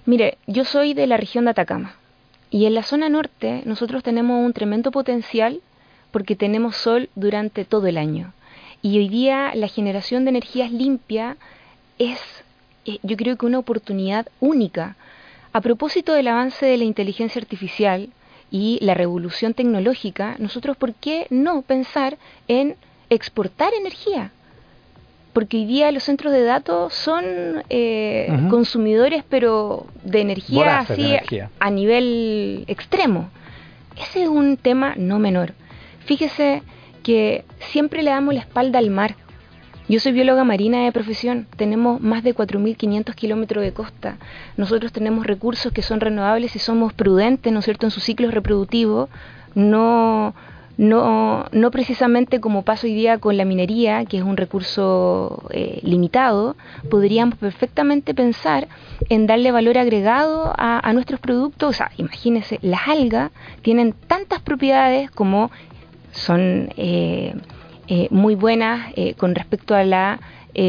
Mire, yo soy de la región de Atacama y en la zona norte nosotros tenemos un tremendo potencial porque tenemos sol durante todo el año. Y hoy día la generación de energías limpias es, yo creo que una oportunidad única. A propósito del avance de la inteligencia artificial y la revolución tecnológica, nosotros, ¿por qué no pensar en exportar energía? Porque hoy día los centros de datos son consumidores, pero de energía Voraces así de energía. a nivel extremo. Ese es un tema no menor. Fíjese que siempre le damos la espalda al mar. Yo soy bióloga marina de profesión, tenemos más de 4.500 kilómetros de costa, nosotros tenemos recursos que son renovables y somos prudentes, ¿no es cierto?, en su ciclo reproductivo, no precisamente como pasa hoy día con la minería, que es un recurso limitado. Podríamos perfectamente pensar en darle valor agregado a nuestros productos. O sea, imagínense, las algas tienen tantas propiedades como son muy buenas con respecto a la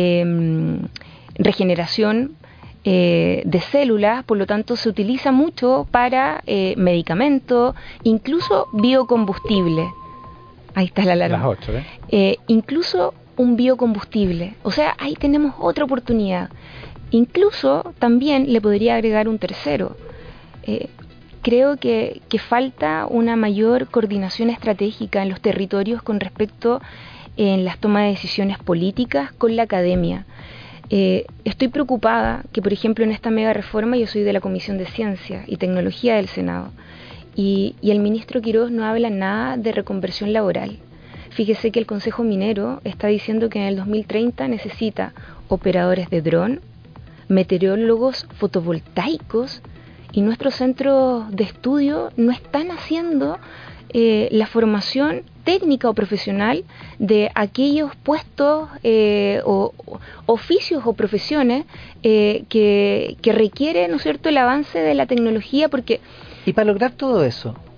regeneración de células, por lo tanto se utiliza mucho para medicamentos, incluso biocombustible. Ahí está la alarma. Las 8, ¿eh? Incluso un biocombustible. O sea, ahí tenemos otra oportunidad. Incluso también le podría agregar un tercero. Creo que falta una mayor coordinación estratégica en los territorios con respecto en las tomas de decisiones políticas con la academia. Estoy preocupada que, por ejemplo, en esta mega reforma, yo soy de la Comisión de Ciencia y Tecnología del Senado, y el ministro Quirós no habla nada de reconversión laboral. Fíjese que el Consejo Minero está diciendo que en el 2030 necesita operadores de dron, meteorólogos fotovoltaicos, y nuestros centros de estudio no están haciendo la formación técnica o profesional de aquellos puestos o oficios o profesiones que requiere, ¿no es cierto?, el avance de la tecnología, porque... Y para lograr todo eso,